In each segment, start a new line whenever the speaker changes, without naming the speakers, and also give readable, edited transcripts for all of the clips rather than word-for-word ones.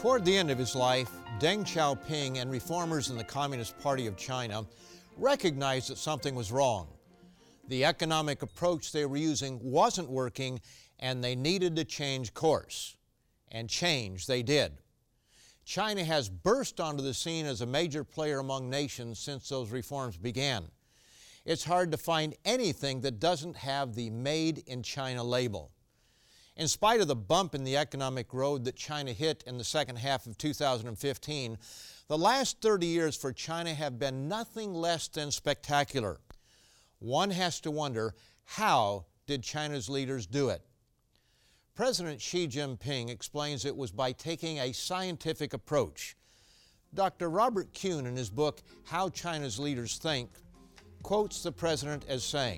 Toward the end of his life, Deng Xiaoping and reformers in the Communist Party of China recognized that something was wrong. The economic approach they were using wasn't working, and they needed to change course. And change they did. China has burst onto the scene as a major player among nations since those reforms began. It's hard to find anything that doesn't have the Made in China label. In spite of the bump in the economic road that China hit in the second half of 2015, the last 30 years for China have been nothing less than spectacular. One has to wonder, how did China's leaders do it? President Xi Jinping explains it was by taking a scientific approach. Dr. Robert Kuhn, in his book, How China's Leaders Think, quotes the president as saying,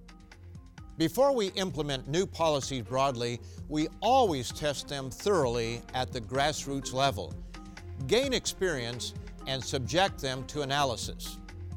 "Before we implement new policies broadly, we always test them thoroughly at the grassroots level, gain experience, and subject them to analysis."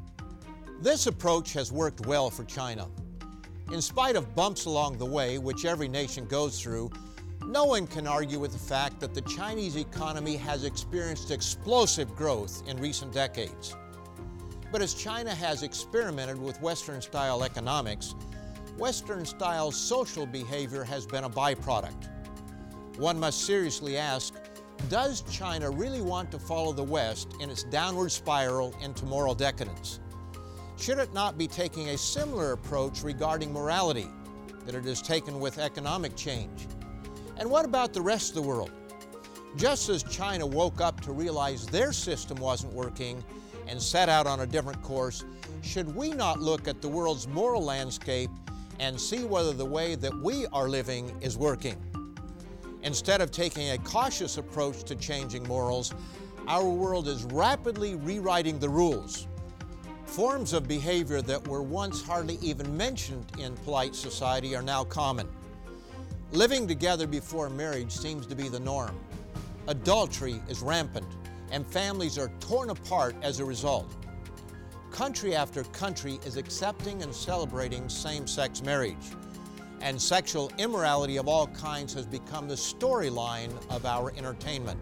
This approach has worked well for China. In spite of bumps along the way, which every nation goes through, no one can argue with the fact that the Chinese economy has experienced explosive growth in recent decades. But as China has experimented with Western-style economics, Western-style social behavior has been a byproduct. One must seriously ask, does China really want to follow the West in its downward spiral into moral decadence? Should it not be taking a similar approach regarding morality that it has taken with economic change? And what about the rest of the world? Just as China woke up to realize their system wasn't working and set out on a different course, should we not look at the world's moral landscape and see whether the way that we are living is working? Instead of taking a cautious approach to changing morals, our world is rapidly rewriting the rules. Forms of behavior that were once hardly even mentioned in polite society are now common. Living together before marriage seems to be the norm. Adultery is rampant, and families are torn apart as a result. Country after country is accepting and celebrating same-sex marriage, and sexual immorality of all kinds has become the storyline of our entertainment.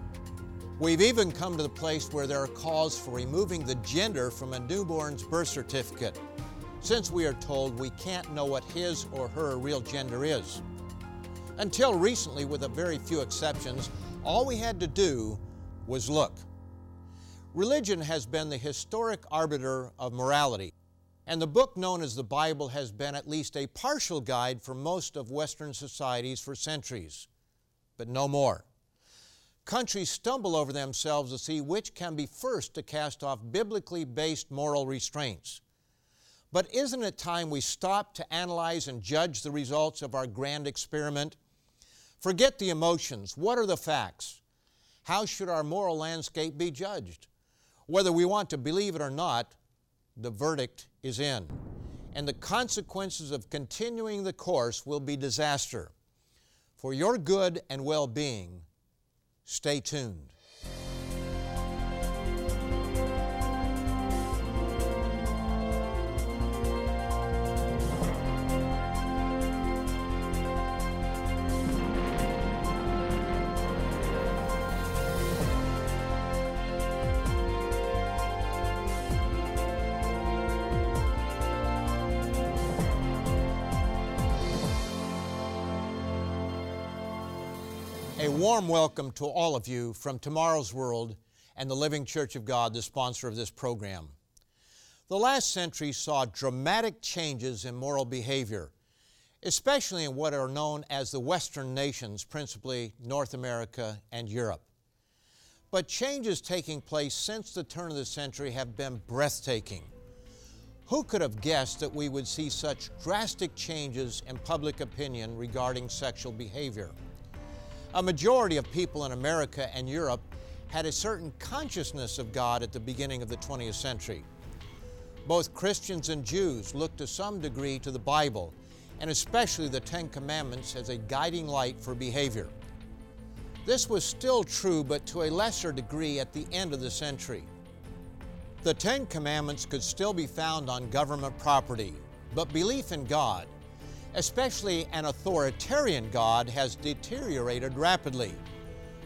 We've even come to the place where there are calls for removing the gender from a newborn's birth certificate, since we are told we can't know what his or her real gender is. Until recently, with a very few exceptions, all we had to do was look. Religion has been the historic arbiter of morality, and the book known as the Bible has been at least a partial guide for most of Western societies for centuries, but no more. Countries stumble over themselves to see which can be first to cast off biblically based moral restraints. But isn't it time we stop to analyze and judge the results of our grand experiment? Forget the emotions. What are the facts? How should our moral landscape be judged? Whether we want to believe it or not, the verdict is in. And the consequences of continuing the course will be disaster. For your good and well-being, stay tuned. A warm welcome to all of you from Tomorrow's World and the Living Church of God, the sponsor of this program. The last century saw dramatic changes in moral behavior, especially in what are known as the Western nations, principally North America and Europe. But changes taking place since the turn of the century have been breathtaking. Who could have guessed that we would see such drastic changes in public opinion regarding sexual behavior? A majority of people in America and Europe had a certain consciousness of God at the beginning of the 20th century. Both Christians and Jews looked to some degree to the Bible, and especially the Ten Commandments, as a guiding light for behavior. This was still true, but to a lesser degree at the end of the century. The Ten Commandments could still be found on government property, but belief in God, especially an authoritarian God, has deteriorated rapidly,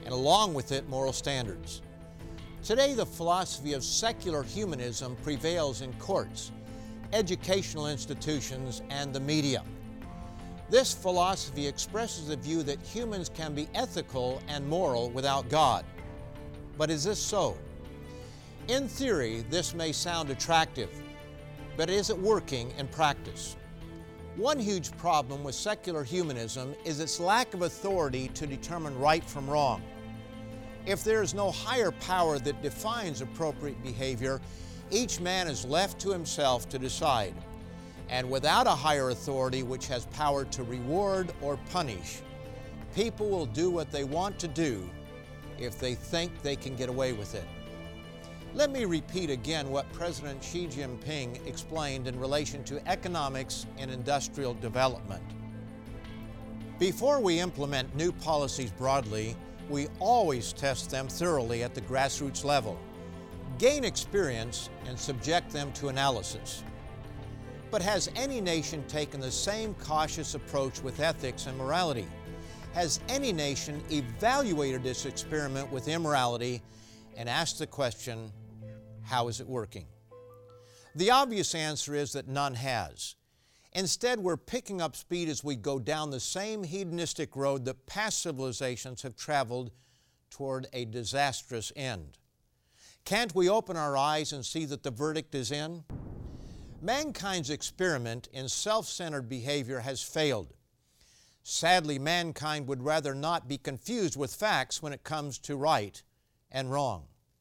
and along with it, moral standards. Today, the philosophy of secular humanism prevails in courts, educational institutions, and the media. This philosophy expresses the view that humans can be ethical and moral without God. But is this so? In theory, this may sound attractive, but is it working in practice? One huge problem with secular humanism is its lack of authority to determine right from wrong. If there is no higher power that defines appropriate behavior, each man is left to himself to decide. And without a higher authority which has power to reward or punish, people will do what they want to do if they think they can get away with it. Let me repeat again what President Xi Jinping explained in relation to economics and industrial development. Before we implement new policies broadly, we always test them thoroughly at the grassroots level, gain experience, and subject them to analysis. But has any nation taken the same cautious approach with ethics and morality? Has any nation evaluated this experiment with immorality and asked the question, how is it working? The obvious answer is that none has. Instead, we're picking up speed as we go down the same hedonistic road that past civilizations have traveled toward a disastrous end. Can't we open our eyes and see that the verdict is in? Mankind's experiment in self-centered behavior has failed. Sadly, mankind would rather not be confused with facts when it comes to right and wrong.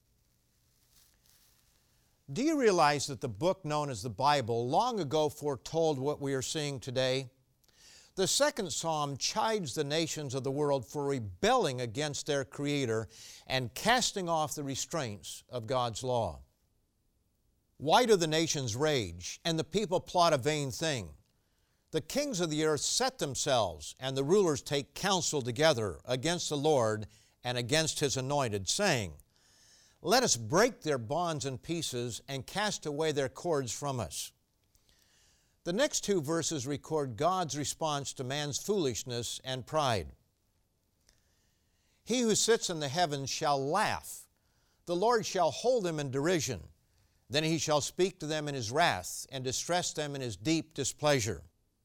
Do you realize that the book known as the Bible long ago foretold what we are seeing today? The second Psalm chides the nations of the world for rebelling against their Creator and casting off the restraints of God's law. Why do the nations rage and the people plot a vain thing? The kings of the earth set themselves, and the rulers take counsel together against the Lord and against His anointed, saying, let us break their bonds in pieces and cast away their cords from us. The next two verses record God's response to man's foolishness and pride. He who sits in the heavens shall laugh. The Lord shall hold them in derision. Then He shall speak to them in His wrath and distress them in His deep displeasure.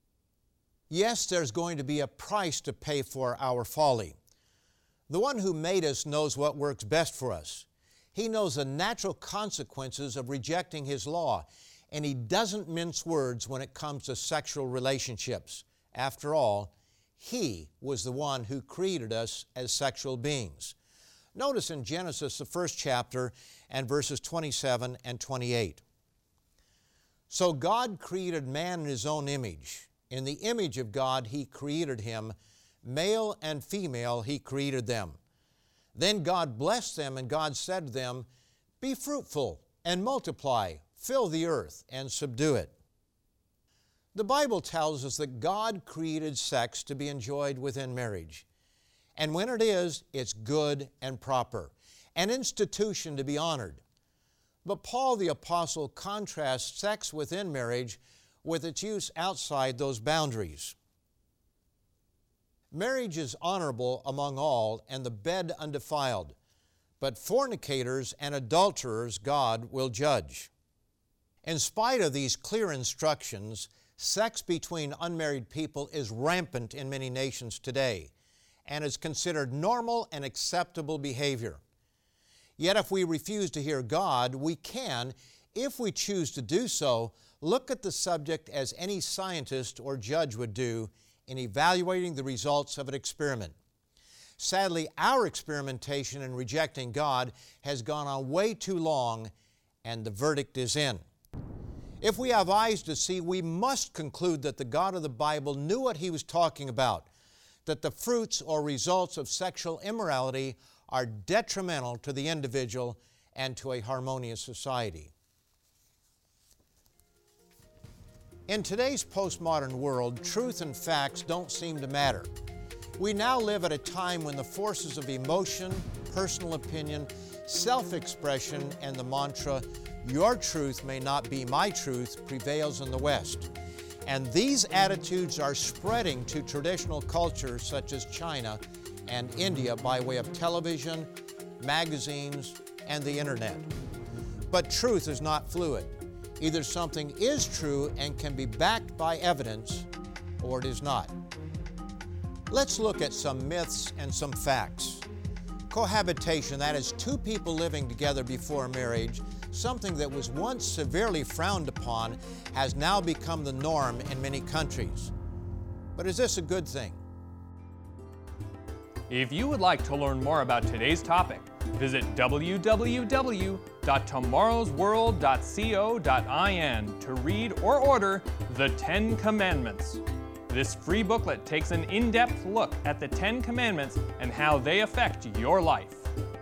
Yes, there's going to be a price to pay for our folly. The one who made us knows what works best for us. He knows the natural consequences of rejecting His law, and He doesn't mince words when it comes to sexual relationships. After all, He was the one who created us as sexual beings. Notice in Genesis, the first chapter, and verses 27 and 28. So God created man in His own image. In the image of God He created him. Male and female He created them. Then God blessed them, and God said to them, be fruitful and multiply, fill the earth and subdue it. The Bible tells us that God created sex to be enjoyed within marriage. And when it is, it's good and proper, an institution to be honored. But Paul the Apostle contrasts sex within marriage with its use outside those boundaries. Marriage is honorable among all, and the bed undefiled. But fornicators and adulterers God will judge. In spite of these clear instructions, sex between unmarried people is rampant in many nations today and is considered normal and acceptable behavior. Yet if we refuse to hear God, we can, if we choose to do so, look at the subject as any scientist or judge would do in evaluating the results of an experiment. Sadly, our experimentation in rejecting God has gone on way too long, and the verdict is in. If we have eyes to see, we must conclude that the God of the Bible knew what He was talking about, that the fruits or results of sexual immorality are detrimental to the individual and to a harmonious society. In today's postmodern world, truth and facts don't seem to matter. We now live at a time when the forces of emotion, personal opinion, self-expression, and the mantra, "Your truth may not be my truth," prevails in the West. And these attitudes are spreading to traditional cultures such as China and India by way of television, magazines, and the internet. But truth is not fluid. Either something is true and can be backed by evidence, or it is not. Let's look at some myths and some facts. Cohabitation, that is two people living together before marriage, something that was once severely frowned upon, has now become the norm in many countries. But is this a good thing?
If you would like to learn more about today's topic, visit www.tomorrowsworld.co.in to read or order The 10 Commandments. This free booklet takes an in-depth look at the 10 Commandments and how they affect your life.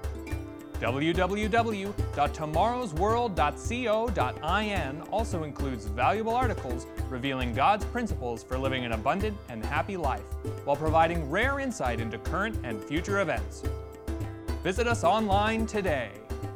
www.tomorrowsworld.co.in also includes valuable articles revealing God's principles for living an abundant and happy life, while providing rare insight into current and future events. Visit us online today.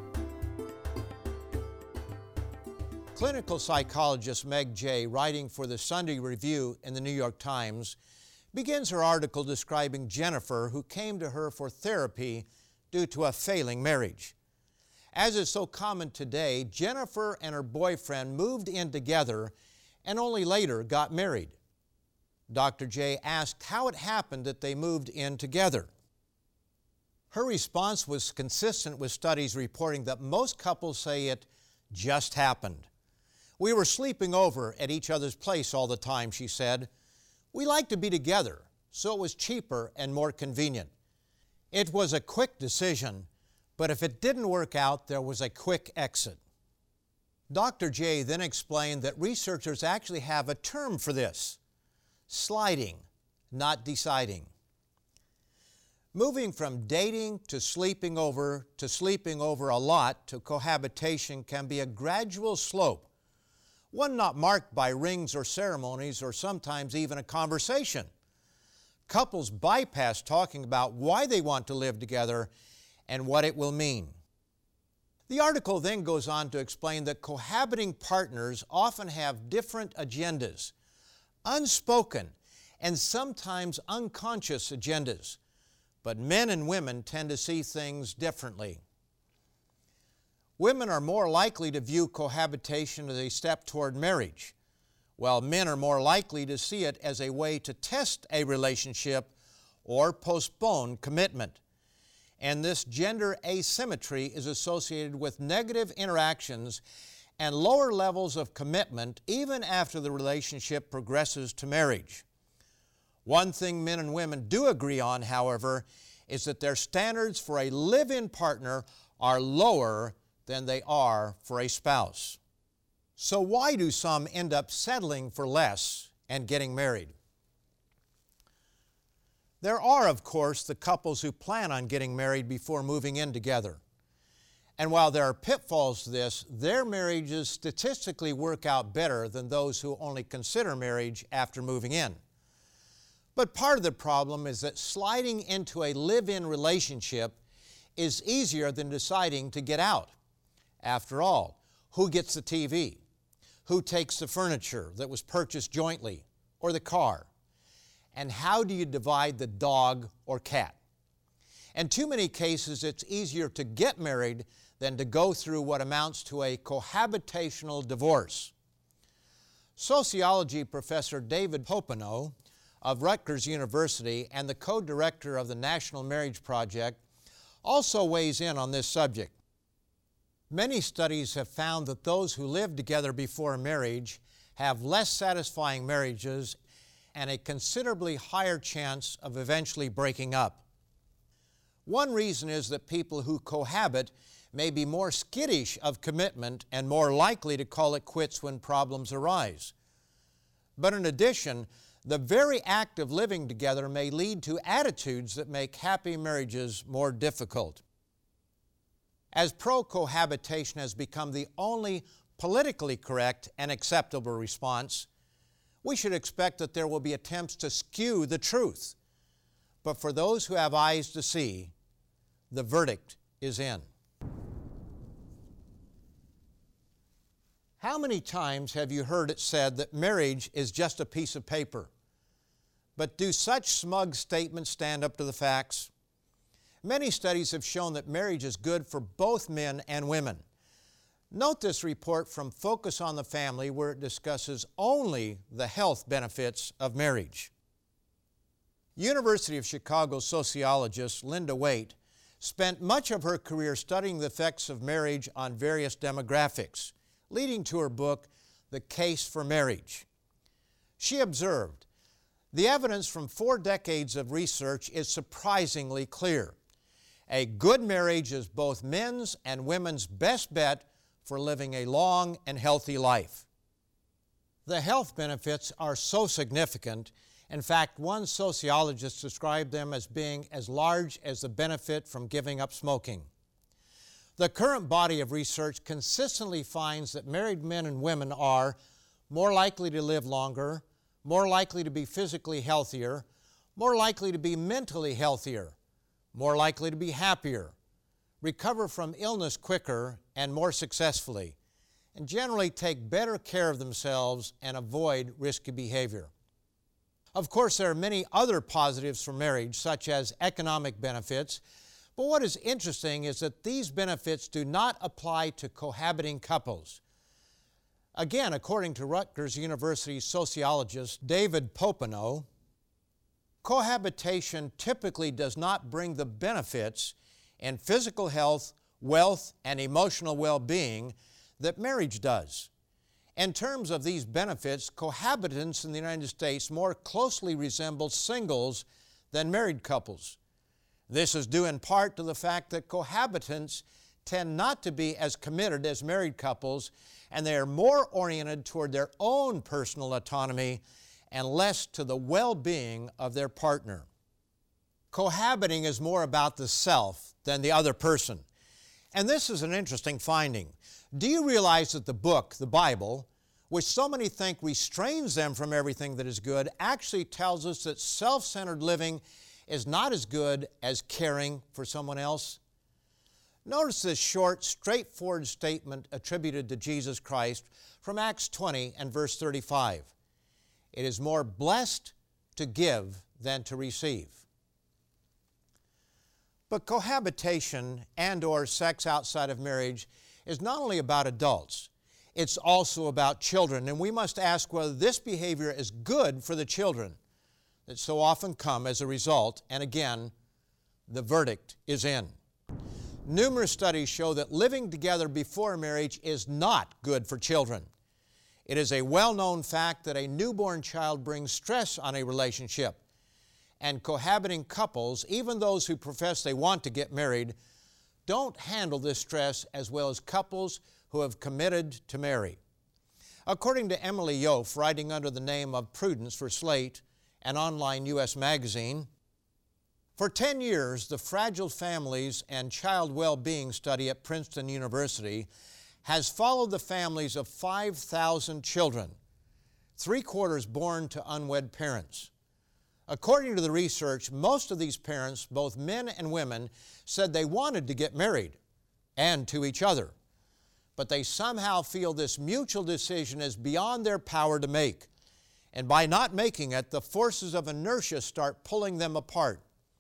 Clinical psychologist Meg Jay, writing for the Sunday Review in the New York Times, begins her article describing Jennifer, who came to her for therapy due to a failing marriage. As is so common today, Jennifer and her boyfriend moved in together and only later got married. Dr. Jay asked how it happened that they moved in together. Her response was consistent with studies reporting that most couples say it just happened. "We were sleeping over at each other's place all the time," she said. "We like to be together, so it was cheaper and more convenient. It was a quick decision, but if it didn't work out, there was a quick exit." Dr. Jay then explained that researchers actually have a term for this: sliding, not deciding. Moving from dating to sleeping over a lot to cohabitation can be a gradual slope, one not marked by rings or ceremonies or sometimes even a conversation. Couples bypass talking about why they want to live together and what it will mean. The article then goes on to explain that cohabiting partners often have different agendas, unspoken and sometimes unconscious agendas, but men and women tend to see things differently. Women are more likely to view cohabitation as a step toward marriage, while men are more likely to see it as a way to test a relationship or postpone commitment. And this gender asymmetry is associated with negative interactions and lower levels of commitment even after the relationship progresses to marriage. One thing men and women do agree on, however, is that their standards for a live-in partner are lower than they are for a spouse. So why do some end up settling for less and getting married? There are, of course, the couples who plan on getting married before moving in together. And while there are pitfalls to this, their marriages statistically work out better than those who only consider marriage after moving in. But part of the problem is that sliding into a live-in relationship is easier than deciding to get out. After all, who gets the TV? Who takes the furniture that was purchased jointly, or the car? And how do you divide the dog or cat? In too many cases, it's easier to get married than to go through what amounts to a cohabitational divorce. Sociology professor David Popenoe of Rutgers University and the co-director of the National Marriage Project also weighs in on this subject. Many studies have found that those who live together before marriage have less satisfying marriages and a considerably higher chance of eventually breaking up. One reason is that people who cohabit may be more skittish of commitment and more likely to call it quits when problems arise. But in addition, the very act of living together may lead to attitudes that make happy marriages more difficult. As pro-cohabitation has become the only politically correct and acceptable response, we should expect that there will be attempts to skew the truth. But for those who have eyes to see, the verdict is in. How many times have you heard it said that marriage is just a piece of paper? But do such smug statements stand up to the facts? Many studies have shown that marriage is good for both men and women. Note this report from Focus on the Family, where it discusses only the health benefits of marriage. University of Chicago sociologist Linda Waite spent much of her career studying the effects of marriage on various demographics, leading to her book, The Case for Marriage. She observed, "The evidence from 4 decades of research is surprisingly clear. A good marriage is both men's and women's best bet for living a long and healthy life." The health benefits are so significant. In fact, one sociologist described them as being as large as the benefit from giving up smoking. The current body of research consistently finds that married men and women are more likely to live longer, more likely to be physically healthier, more likely to be mentally healthier, more likely to be happier, recover from illness quicker and more successfully, and generally take better care of themselves and avoid risky behavior. Of course, there are many other positives for marriage, such as economic benefits, but what is interesting is that these benefits do not apply to cohabiting couples. Again, according to Rutgers University sociologist David Popenoe, cohabitation typically does not bring the benefits in physical health, wealth, and emotional well-being that marriage does. In terms of these benefits, cohabitants in the United States more closely resemble singles than married couples. This is due in part to the fact that cohabitants tend not to be as committed as married couples, and they are more oriented toward their own personal autonomy and less to the well-being of their partner. Cohabiting is more about the self than the other person. And this is an interesting finding. Do you realize that the book, the Bible, which so many think restrains them from everything that is good, actually tells us that self-centered living is not as good as caring for someone else? Notice this short, straightforward statement attributed to Jesus Christ from Acts 20 and verse 35. It is more blessed to give than to receive. But cohabitation and/or sex outside of marriage is not only about adults, it's also about children, and we must ask whether this behavior is good for the children that so often come as a result, and again, the verdict is in. Numerous studies show that living together before marriage is not good for children. It is a well-known fact that a newborn child brings stress on a relationship, and cohabiting couples, even those who profess they want to get married, don't handle this stress as well as couples who have committed to marry. According to Emily Yoff, writing under the name of Prudence for Slate, an online U.S. magazine, for 10 years, the Fragile Families and Child Well-Being Study at Princeton University has followed the families of 5,000 children, 3/4 born to unwed parents. According to the research, most of these parents, both men and women, said they wanted to get married and to each other, but they somehow feel this mutual decision is beyond their power to make. And by not making it, the forces of inertia start pulling them apart.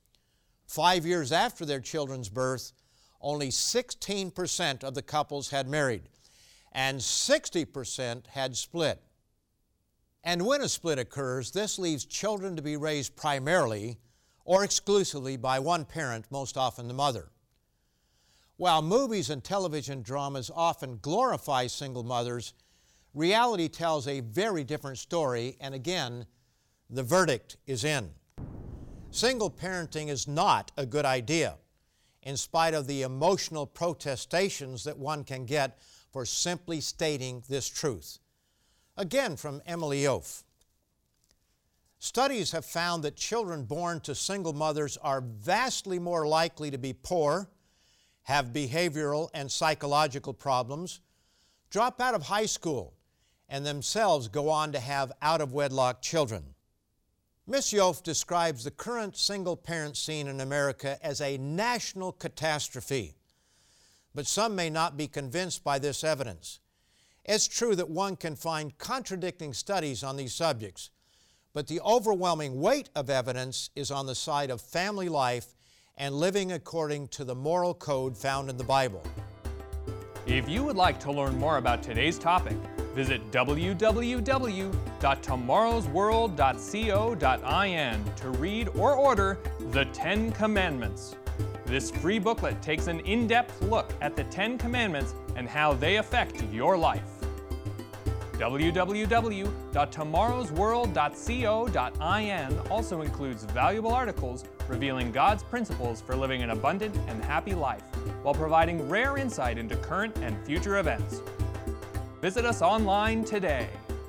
5 years after their children's birth, only 16% of the couples had married, and 60% had split. And when a split occurs, this leaves children to be raised primarily or exclusively by one parent, most often the mother. While movies and television dramas often glorify single mothers, reality tells a very different story, and again, the verdict is in. Single parenting is not a good idea, in spite of the emotional protestations that one can get for simply stating this truth. Again, from Emily Yoff. Studies have found that children born to single mothers are vastly more likely to be poor, have behavioral and psychological problems, drop out of high school, and themselves go on to have out-of-wedlock children. Ms. Yoff describes the current single-parent scene in America as a national catastrophe, but some may not be convinced by this evidence. It's true that one can find contradicting studies on these subjects, but the overwhelming weight of evidence is on the side of family life and living according to the moral code found in the Bible.
If you would like to learn more about today's topic, visit www.tomorrowsworld.co.in to read or order The 10 Commandments. This free booklet takes an in-depth look at the 10 Commandments and how they affect your life. www.tomorrowsworld.co.in also includes valuable articles revealing God's principles for living an abundant and happy life, while providing rare insight into current and future events. Visit us online today.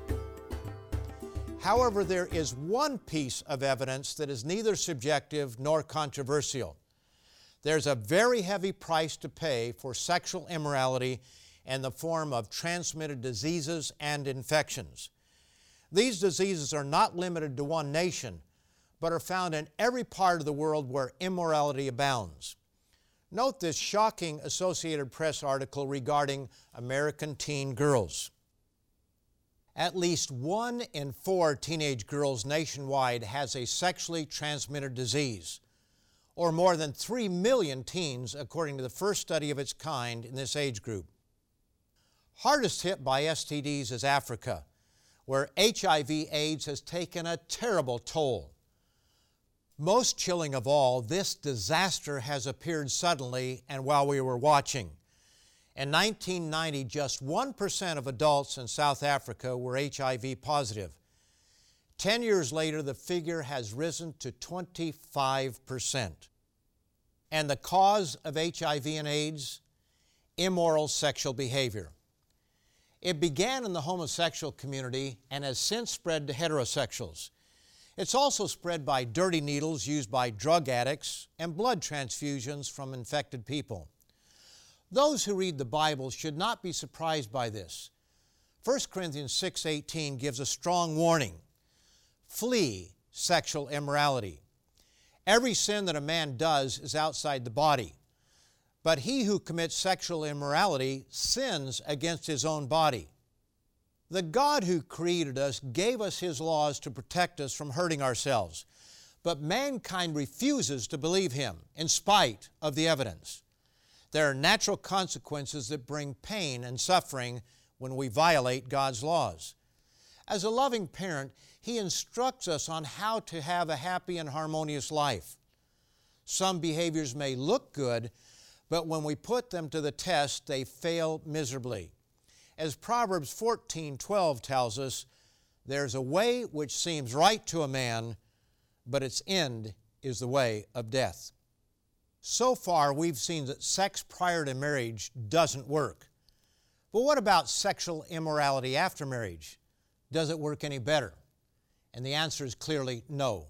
However, there is one piece of evidence that is neither subjective nor controversial. There's a very heavy price to pay for sexual immorality in the form of transmitted diseases and infections. These diseases are not limited to one nation, but are found in every part of the world where immorality abounds. Note this shocking Associated Press article regarding American teen girls. At least 1 in 4 teenage girls nationwide has a sexually transmitted disease, or more than 3 million teens, according to the first study of its kind in this age group. Hardest hit by STDs is Africa, where HIV/AIDS has taken a terrible toll. Most chilling of all, this disaster has appeared suddenly and while we were watching. In 1990, just 1% of adults in South Africa were HIV positive. 10 years later, the figure has risen to 25%. And the cause of HIV and AIDS? Immoral sexual behavior. It began in the homosexual community and has since spread to heterosexuals. It's also spread by dirty needles used by drug addicts and blood transfusions from infected people. Those who read the Bible should not be surprised by this. 1 Corinthians 6:18 gives a strong warning. Flee sexual immorality. Every sin that a man does is outside the body, but he who commits sexual immorality sins against his own body. The God who created us gave us His laws to protect us from hurting ourselves, but mankind refuses to believe Him in spite of the evidence. There are natural consequences that bring pain and suffering when we violate God's laws. As a loving parent, He instructs us on how to have a happy and harmonious life. Some behaviors may look good, but when we put them to the test, they fail miserably. As Proverbs 14:12 tells us, there's a way which seems right to a man, but its end is the way of death. So far, we've seen that sex prior to marriage doesn't work. But what about sexual immorality after marriage? Does it work any better? And the answer is clearly no.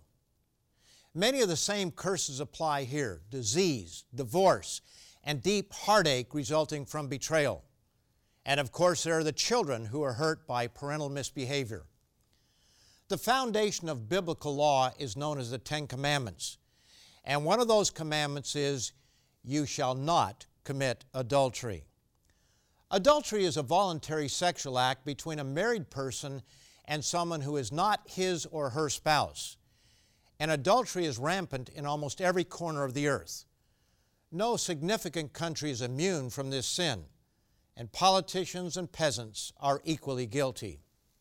Many of the same curses apply here: disease, divorce, and deep heartache resulting from betrayal. And of course, there are the children who are hurt by parental misbehavior. The foundation of biblical law is known as the 10 Commandments. And one of those commandments is, you shall not commit adultery. Adultery is a voluntary sexual act between a married person and someone who is not his or her spouse. And adultery is rampant in almost every corner of the earth. No significant country is immune from this sin, and politicians and peasants are equally guilty.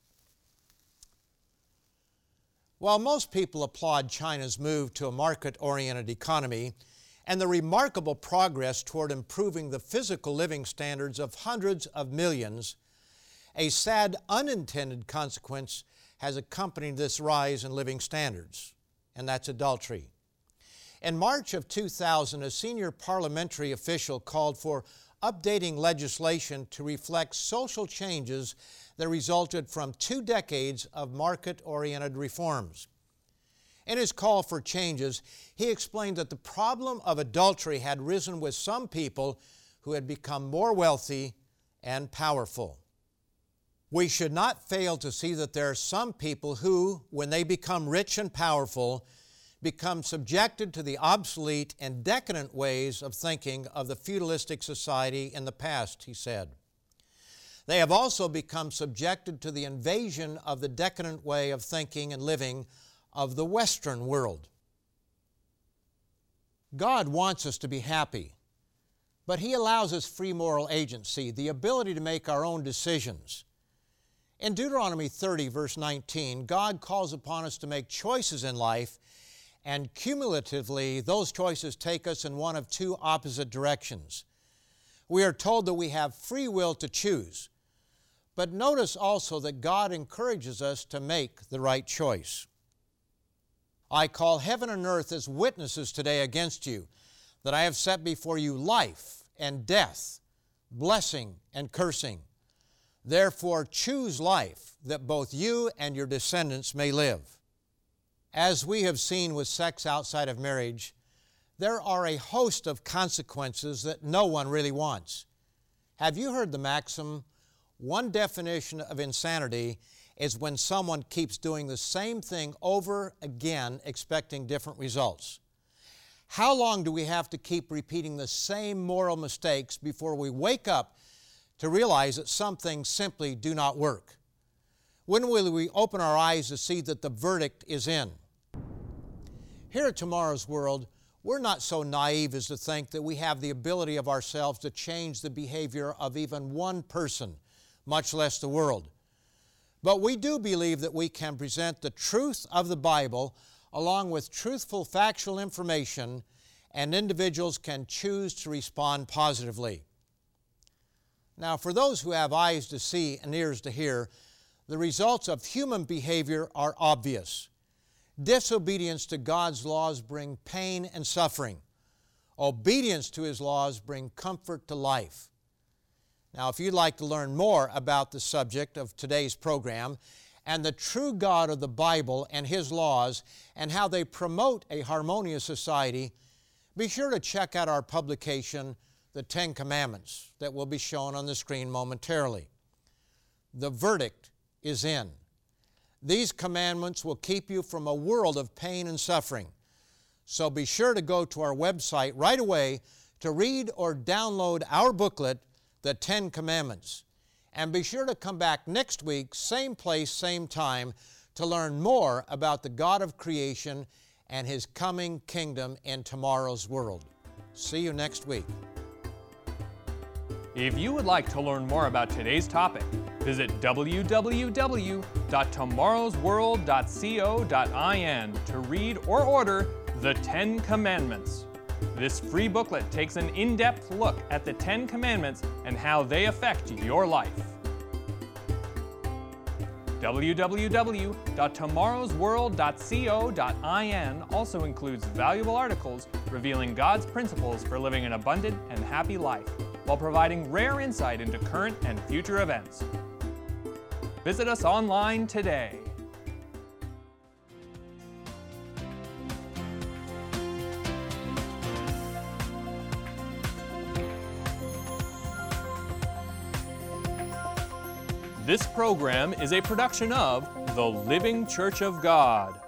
While most people applaud China's move to a market-oriented economy and the remarkable progress toward improving the physical living standards of hundreds of millions, a sad unintended consequence has accompanied this rise in living standards, and that's adultery. In March of 2000, a senior parliamentary official called for updating legislation to reflect social changes that resulted from 2 decades of market-oriented reforms. In his call for changes, he explained that the problem of adultery had risen with some people who had become more wealthy and powerful. We should not fail to see that there are some people who, when they become rich and powerful, become subjected to the obsolete and decadent ways of thinking of the feudalistic society in the past, he said. They have also become subjected to the invasion of the decadent way of thinking and living of the Western world. God wants us to be happy, but He allows us free moral agency, the ability to make our own decisions. In Deuteronomy 30, verse 19, God calls upon us to make choices in life, and cumulatively, those choices take us in one of two opposite directions. We are told that we have free will to choose, but notice also that God encourages us to make the right choice. I call heaven and earth as witnesses today against you, that I have set before you life and death, blessing and cursing. Therefore choose life, that both you and your descendants may live. As we have seen with sex outside of marriage, there are a host of consequences that no one really wants. Have you heard the maxim, one definition of insanity is when someone keeps doing the same thing over again, expecting different results? How long do we have to keep repeating the same moral mistakes before we wake up to realize that some things simply do not work? When will we open our eyes to see that the verdict is in? Here at Tomorrow's World, we're not so naive as to think that we have the ability of ourselves to change the behavior of even one person, much less the world. But we do believe that we can present the truth of the Bible along with truthful factual information, and individuals can choose to respond positively. Now, for those who have eyes to see and ears to hear, the results of human behavior are obvious. Disobedience to God's laws bring pain and suffering. Obedience to His laws bring comfort to life. Now, if you'd like to learn more about the subject of today's program and the true God of the Bible and His laws and how they promote a harmonious society, be sure to check out our publication, The Ten Commandments, that will be shown on the screen momentarily. The verdict is in. These commandments will keep you from a world of pain and suffering. So be sure to go to our website right away to read or download our booklet, The Ten Commandments. And be sure to come back next week, same place, same time, to learn more about the God of creation and His coming kingdom in tomorrow's world. See you next week.
If you would like to learn more about today's topic, visit www.tomorrowsworld.co.in to read or order The Ten Commandments. This free booklet takes an in-depth look at the Ten Commandments and how they affect your life. www.tomorrowsworld.co.in also includes valuable articles revealing God's principles for living an abundant and happy life, while providing rare insight into current and future events. Visit us online today. This program is a production of the Living Church of God.